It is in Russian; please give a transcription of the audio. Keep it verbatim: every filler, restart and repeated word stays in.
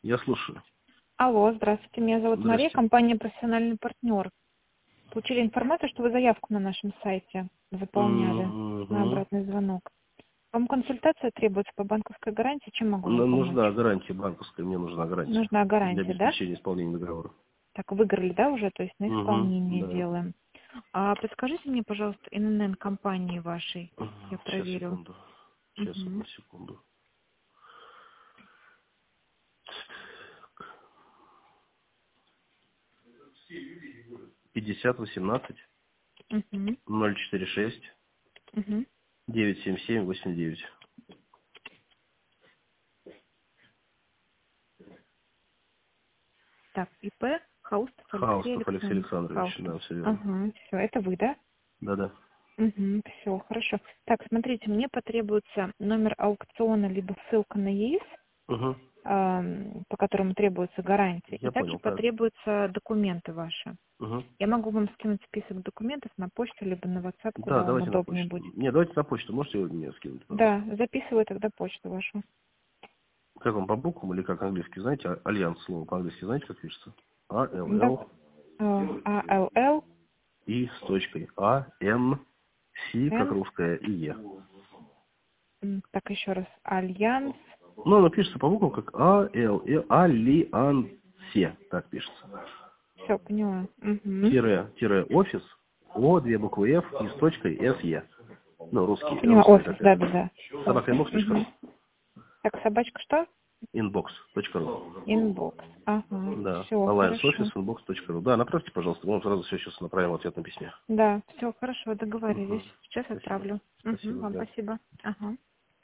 Я слушаю. Алло, здравствуйте, меня зовут Мария, Здравствуйте. компания «Профессиональный партнер». Получили информацию, что вы заявку на нашем сайте заполняли на Угу. обратный звонок. Вам консультация требуется по банковской гарантии, чем могу вам Нам помочь? нужна гарантия банковская, мне нужна гарантия Нужна для гарантия, да? обеспечения исполнения договора. Так, выиграли, да, уже? То есть на Угу. исполнение Да. делаем. А подскажите мне, пожалуйста, эн эн эн компании вашей. Я Сейчас, проверю. секунду. Сейчас, одну Угу. секунду. пятьдесят восемнадцать Угу. ноль четыре шесть Угу. девять семь семь восемь девять. Так, ИП Хаустов Алексей Хаустов Алексей Александрович. Александрович. Хаустов. Да, все верно. Ага, все, это вы, да? Да-да. Угу, все, хорошо. Так, смотрите, мне потребуется номер аукциона, либо ссылка на ЕИС, Угу. эм, по которому требуется гарантия, и Я также понял, так. потребуются документы ваши. Угу. Я могу вам скинуть список документов на почту, либо на WhatsApp, Да, куда вам давайте на удобнее почту. будет. Не, давайте на почту. Можете его мне скинуть, пожалуйста? Да, записываю тогда почту вашу. Как вам, по буквам или как английский? Знаете, а- альянс слово по-английски знаете, как пишется? А, Л, Да, Л, А Л Л И с точкой. А, Н, С, как Н, русская, и Е. так еще раз, Альянс. Ну, оно пишется по буквам как А, Л, И, Альянсе. Так пишется. Все, поняла. Угу. Тире, тире, офис, О, две буквы Ф и с точкой С, Е. Ну, русский, Поняла, русская офис, такая. да-да-да. Собака инбокс точка ру. Угу. Так, собачка что? инбокс точка ру. Инбокс. Ага, Да, все, alliance хорошо. office инбокс точка ру. Да, направьте, пожалуйста, мы вам сразу все сейчас направим в ответном письме. Да, все, хорошо, Угу. договорились. Сейчас Спасибо. отправлю. Угу, Спасибо, вам да. спасибо. Ага.